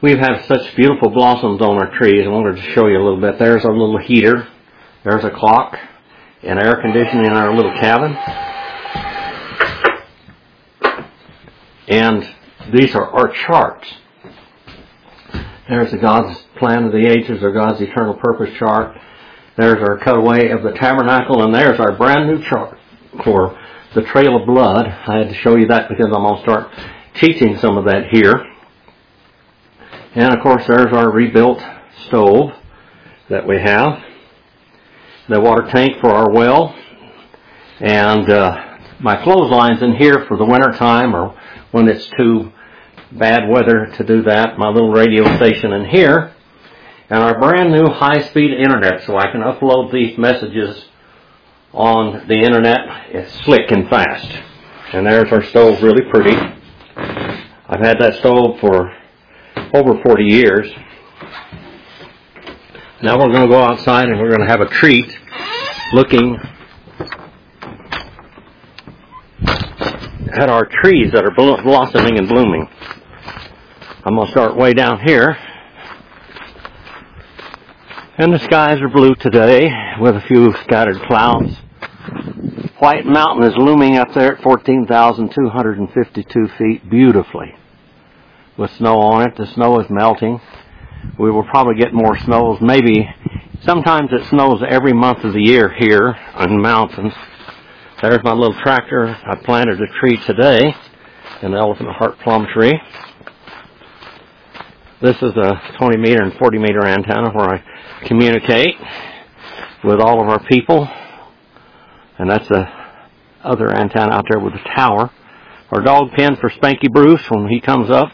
We've had such beautiful blossoms on our trees. I wanted to show you a little bit. There's our little heater. There's a clock and air conditioning in our little cabin. And these are our charts. There's the God's Plan of the Ages, or God's Eternal Purpose chart. There's our cutaway of the tabernacle, and there's our brand new chart for the Trail of Blood. I had to show you that because I'm going to start teaching some of that here. And of course there's our rebuilt stove that we have. The water tank for our well. And my clotheslines in here for the winter time, or when it's too bad weather to do that. My little radio station in here. And our brand new high-speed internet, so I can upload these messages on the internet. It's slick and fast. And there's our stove, really pretty. I've had that stove for over 40 years. Now we're going to go outside and we're going to have a treat looking at our trees that are blossoming and blooming. I'm going to start way down here. And the skies are blue today with a few scattered clouds. White Mountain is looming up there at 14,252 feet beautifully with snow on it. The snow is melting. We will probably get more snows. Maybe sometimes it snows every month of the year here on the mountains. There's my little tractor. I planted a tree today, an elephant heart plum tree. This is a 20 meter and 40 meter antenna where I communicate with all of our people. And that's the other antenna out there with the tower. Our dog pen for Spanky Bruce when he comes up.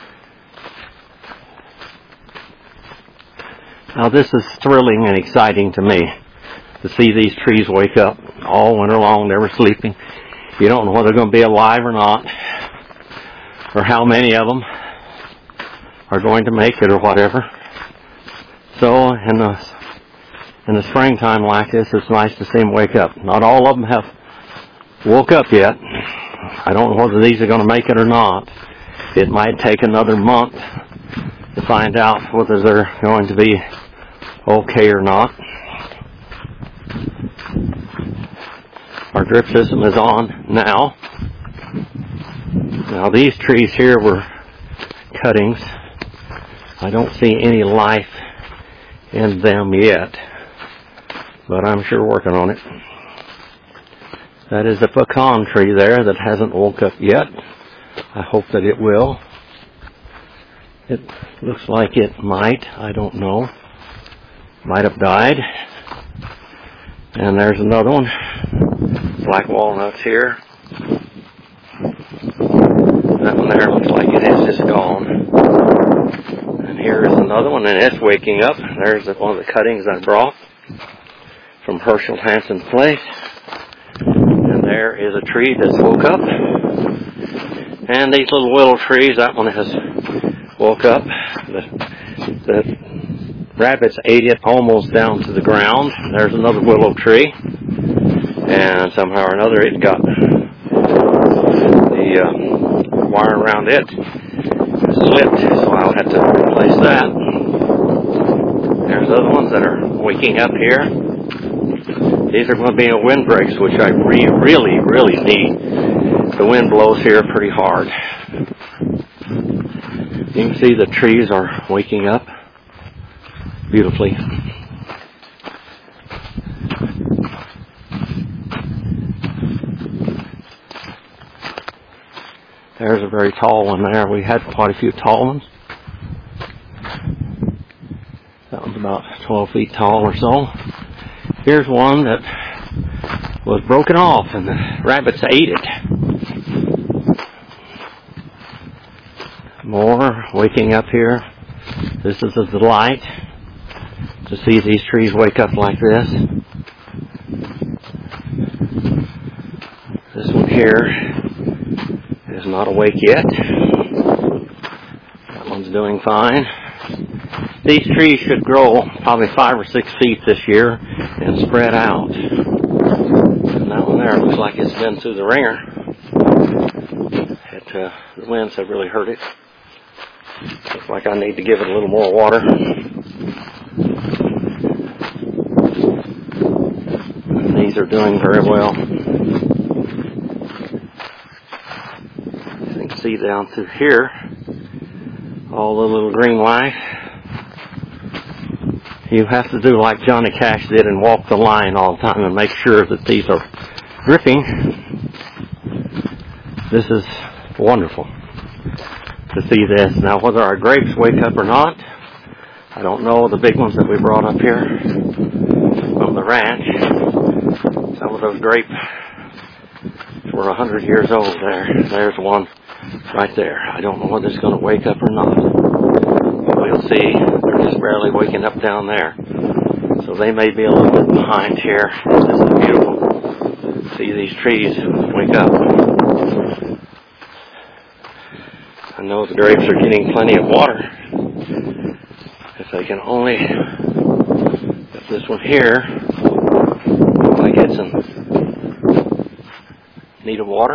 Now this is thrilling and exciting to me to see these trees wake up all winter long, never sleeping. You don't know whether they're going to be alive or not, or how many of them are going to make it or whatever. So in the springtime like this, it's nice to see them wake up. Not all of them have woke up yet. I don't know whether these are going to make it or not. It might take another month to find out whether they're going to be okay or not. Our drip system is on now. Now these trees here were cuttings. I don't see any life in them yet, but I'm sure working on it. That is a pecan tree there that hasn't woke up yet. I hope that it will. It looks like it might. I don't know. Might have died. And there's another one. Black walnuts here. That one there looks like it is just gone. And here is another one, and it's waking up. There's one of the cuttings I brought from Herschel Hansen's place. And there is a tree that's woke up. And these little willow trees, that one has woke up. The rabbits ate it almost down to the ground. There's another willow tree. And somehow or another it got the wire around it slipped, so I'll have to replace that. There's other ones that are waking up here. These are going to be in windbreaks, which I really need. The wind blows here pretty hard. You can see the trees are waking up beautifully. There's a very tall one there. We had quite a few tall ones. That one's about 12 feet tall or so. Here's one that was broken off and the rabbits ate it. More waking up here. This is a delight to see these trees wake up like this. This one here is not awake yet. That one's doing fine. These trees should grow probably 5 or 6 feet this year and spread out. And that one there looks like it's been through the ringer. The winds have really hurt it. Looks like I need to give it a little more water. These are doing very well. You can see down through here all the little green life. You have to do like Johnny Cash did and walk the line all the time and make sure that these are dripping. This is wonderful to see this. Now, whether our grapes wake up or not, I don't know. The big ones that we brought up here from the ranch, some of those grapes were 100 years old there. There's one right there. I don't know whether it's going to wake up or not. We'll see. They're just barely waking up down there. So they may be a little bit behind here. This is beautiful. See these trees wake up. I know the grapes are getting plenty of water. If they can only get this one here, if I get some need of water.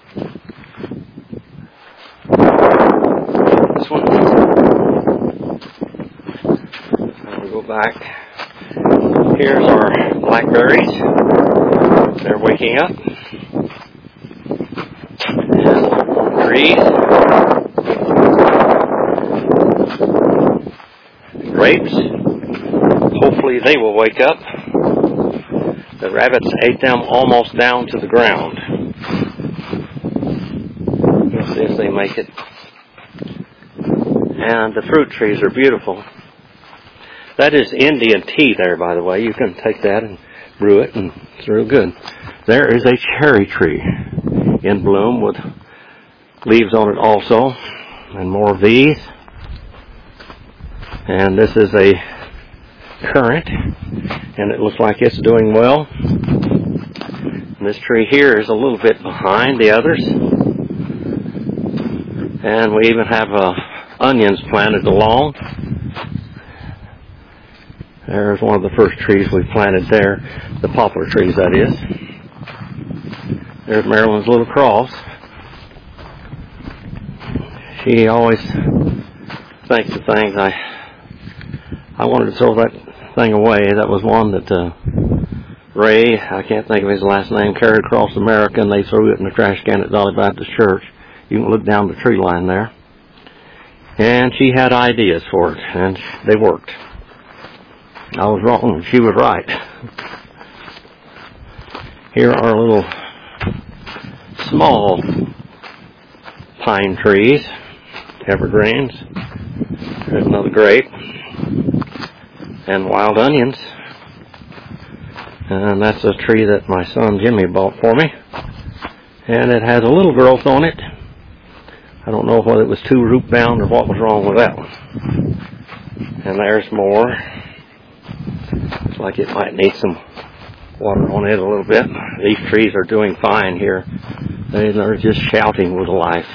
This one. Now we go back. Here's our blackberries. They're waking up. And trees. Grapes. Hopefully they will wake up. The rabbits ate them almost down to the ground. We'll see if they make it. And the fruit trees are beautiful. That is Indian tea there, by the way. You can take that and brew it, and it's real good. There is a cherry tree in bloom with leaves on it also, and more of these. And this is a currant, and it looks like it's doing well. And this tree here is a little bit behind the others. And we even have onions planted along. There's one of the first trees we planted there, the poplar trees, that is. There's Marilyn's little cross. She always thinks of things. I wanted to throw that thing away. That was one that Ray, I can't think of his last name, carried across America, and they threw it in the trash can at Dolly Baptist Church. You can look down the tree line there. And she had ideas for it, and they worked. I was wrong, and she was right. Here are little small pine trees, evergreens. There's another grape. And wild onions. And that's a tree that my son Jimmy bought for me. And it has a little growth on it. I don't know whether it was too root bound or what was wrong with that one. And there's more. Looks like it might need some water on it a little bit. These trees are doing fine here. They're just shouting with life.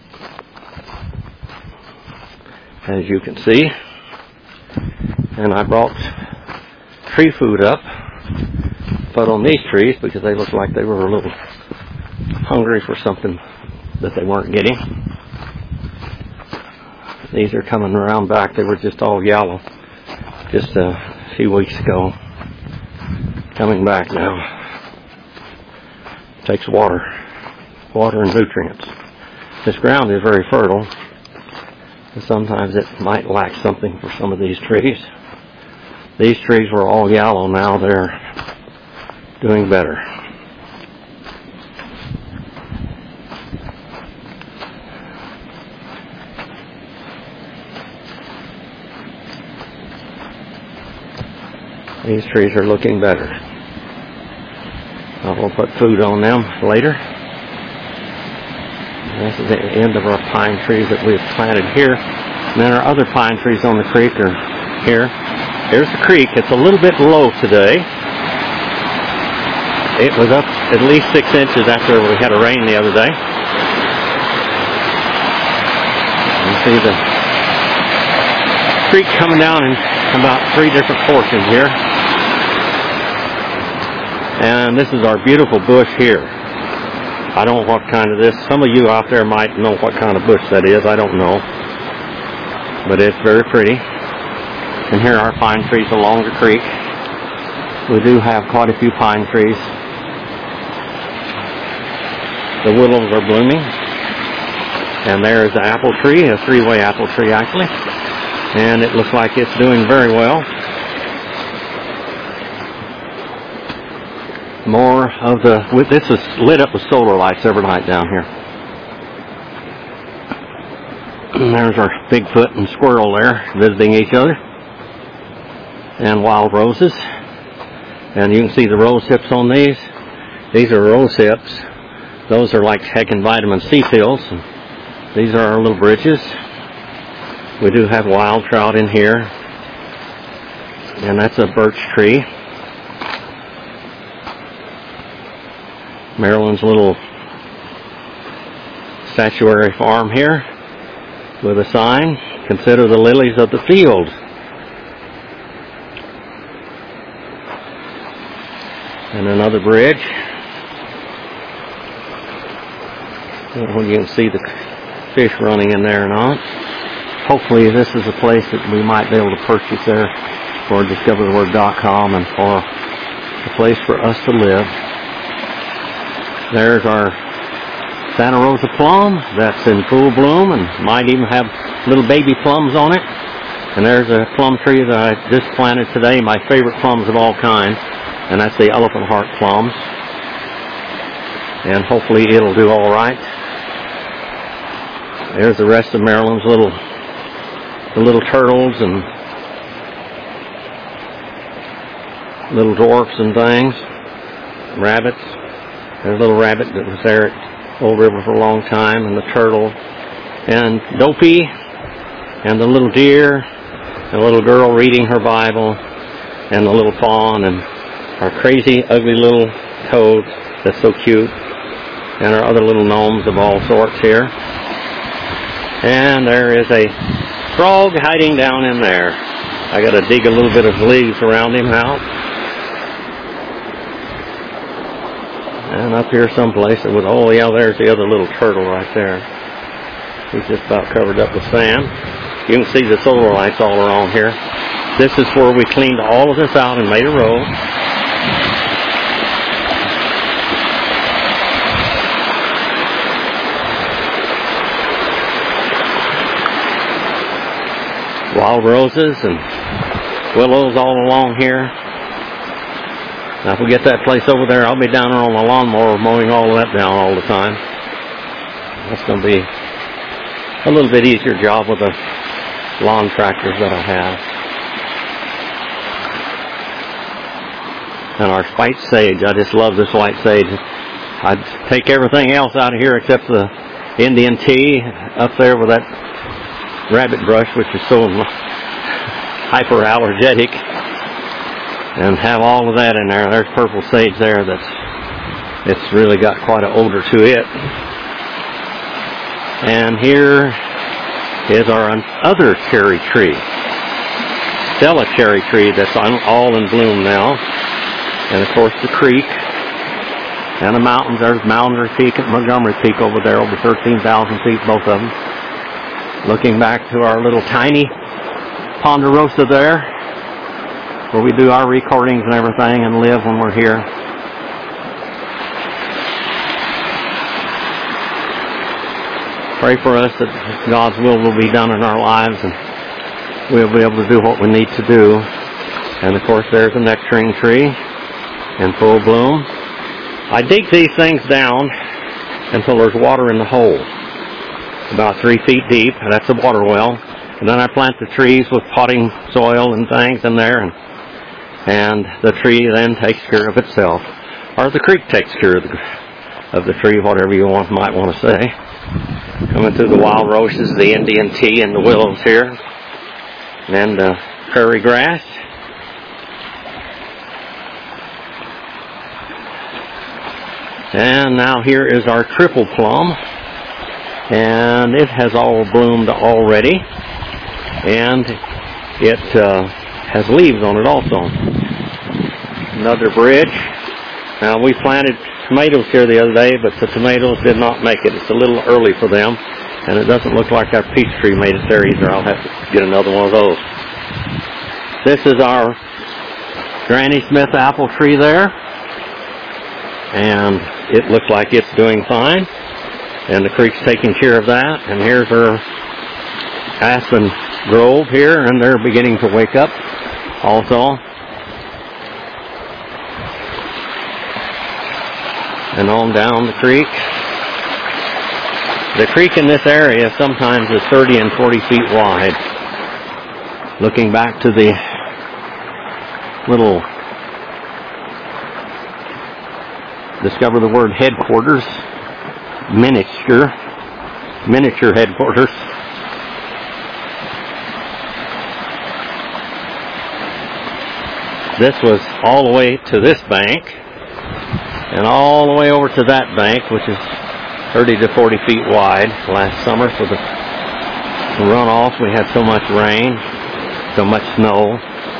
As you can see. And I brought tree food up, put on these trees because they looked like they were a little hungry for something that they weren't getting. These are coming around back. They were just all yellow just a few weeks ago. Coming back now. Takes water and nutrients. This ground is very fertile, and sometimes it might lack something for some of these trees. These trees were all yellow. Now they're doing better. These trees are looking better. I will put food on them later. This is the end of our pine trees that we've planted here. And then our other pine trees on the creek are here. Here's the creek. It's a little bit low today. It was up at least 6 inches after we had a rain the other day. You see the creek coming down in about 3 different portions here. And this is our beautiful bush here. I don't know what kind of this. Some of you out there might know what kind of bush that is. I don't know. but it's very pretty. And here are pine trees along the creek. We do have quite a few pine trees. The willows are blooming. And there is the apple tree, a three-way apple tree actually. And it looks like it's doing very well. More of this is lit up with solar lights every night down here. And there's our Bigfoot and squirrel there visiting each other. And wild roses. And you can see the rose hips on these. These are rose hips. Those are like heckin' vitamin C pills. These are our little bridges. We do have wild trout in here. And that's a birch tree. Maryland's little statuary farm here with a sign, consider the lilies of the field. And another bridge. Well, you can see the fish running in there or not. Hopefully this is a place that we might be able to purchase there for discovertheword.com and for a place for us to live. There's our Santa Rosa plum that's in full bloom and might even have little baby plums on it. And there's a plum tree that I just planted today, my favorite plums of all kinds, and that's the elephant heart plums. And hopefully it'll do all right. There's the rest of Maryland's little turtles and little dwarfs and things, rabbits. There's a little rabbit that was there at Old River for a long time, and the turtle, and Dopey, and the little deer, and the little girl reading her Bible, and the little fawn, and our crazy, ugly little toad that's so cute, and our other little gnomes of all sorts here. And there is a frog hiding down in there. I got to dig a little bit of leaves around him out. And up here someplace, oh yeah, there's the other little turtle right there. He's just about covered up with sand. You can see the solar lights all around here. This is where we cleaned all of this out and made a road. Wild roses and willows all along here. Now if we get that place over there, I'll be down there on the lawnmower mowing all of that down all the time. That's going to be a little bit easier job with the lawn tractors that I have. And our white sage, I just love this white sage. I'd take everything else out of here except the Indian tea up there with that rabbit brush, which is so hyperallergenic, and have all of that in there. There's purple sage there it's really got quite an odor to it. And here is our other cherry tree, Stella cherry tree, that's all in bloom now. And of course the creek and the mountains. There's Mountain Peak and Montgomery Peak over there, over 13,000 feet, both of them. Looking back to our little tiny Ponderosa there, where we do our recordings and everything and live when we're here. Pray for us that God's will be done in our lives and we'll be able to do what we need to do. And of course there's a nectarine tree in full bloom. I dig these things down until there's water in the hole, about 3 feet deep. That's a water well. And then I plant the trees with potting soil and things in there, and the tree then takes care of itself. Or the creek takes care of the tree, whatever you might want to say. Coming through the wild roses, the Indian tea, and the willows here. And prairie grass. And now here is our triple plum. And it has all bloomed already. And it has leaves on it also. Another bridge. Now we planted tomatoes here the other day, but the tomatoes did not make it. It's a little early for them. And it doesn't look like our peach tree made it there either. I'll have to get another one of those. This is our Granny Smith apple tree there. And it looks like it's doing fine. And the creek's taking care of that. And here's our aspen grove here, and they're beginning to wake up also. And on down the creek. The creek in this area sometimes is 30 and 40 feet wide. Looking back to the little discover the word headquarters, miniature headquarters. This was all the way to this bank and all the way over to that bank, which is 30 to 40 feet wide. Last summer for the runoff, we had so much rain, so much snow.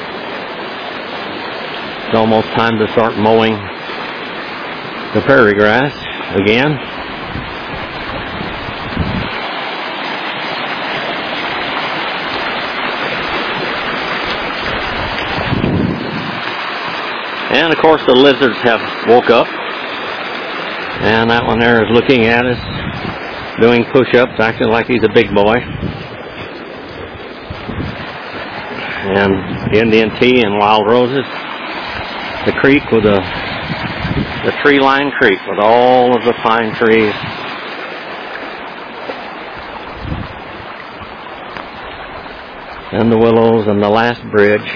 It's almost time to start mowing the prairie grass again. And of course the lizards have woke up. And that one there is looking at us, doing push-ups, acting like he's a big boy. And Indian tea and wild roses. The creek with the tree-lined creek with all of the pine trees. And the willows and the last bridge.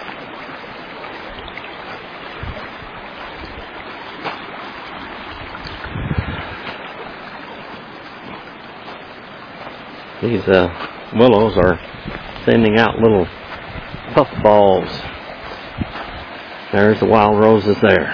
These willows are sending out little puff balls. There's the wild roses there.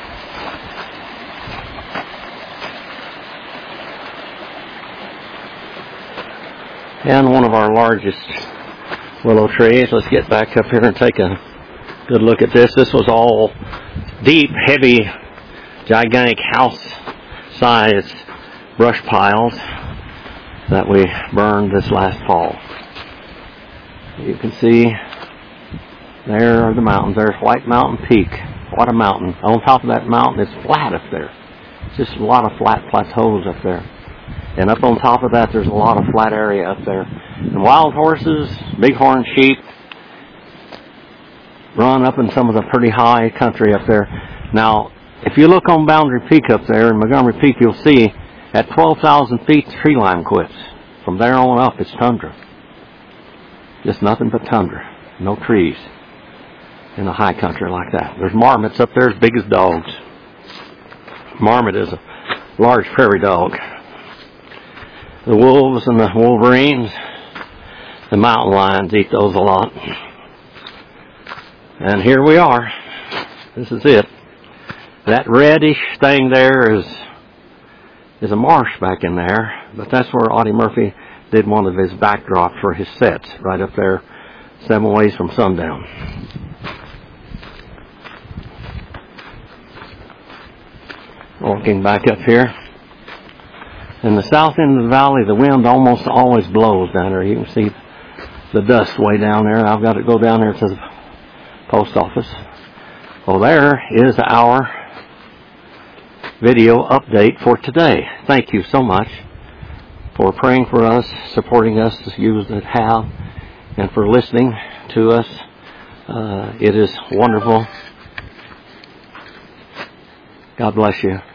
And one of our largest willow trees. Let's get back up here and take a good look at this. This was all deep, heavy, gigantic house-sized brush piles that we burned this last fall. You can see there are the mountains. There's White Mountain Peak. What a mountain. On top of that mountain, it's flat up there. Just a lot of flat plateaus up there. And up on top of that, there's a lot of flat area up there. And wild horses, bighorn sheep, run up in some of the pretty high country up there. Now, if you look on Boundary Peak up there, in Montgomery Peak, you'll see at 12,000 feet, the tree line quits. From there on up, it's tundra. Just nothing but tundra. No trees in a high country like that. There's marmots up there as big as dogs. Marmot is a large prairie dog. The wolves and the wolverines, the mountain lions eat those a lot. And here we are. This is it. That reddish thing there is a marsh back in there, but that's where Audie Murphy did one of his backdrops for his sets, right up there, 7 ways from sundown. Walking back up here. In the south end of the valley, the wind almost always blows down there. You can see the dust way down there. I've got to go down there to the post office. Well, there is our video update for today. Thank you so much for praying for us, supporting us, you that have, and for listening to us. It is wonderful. God bless you.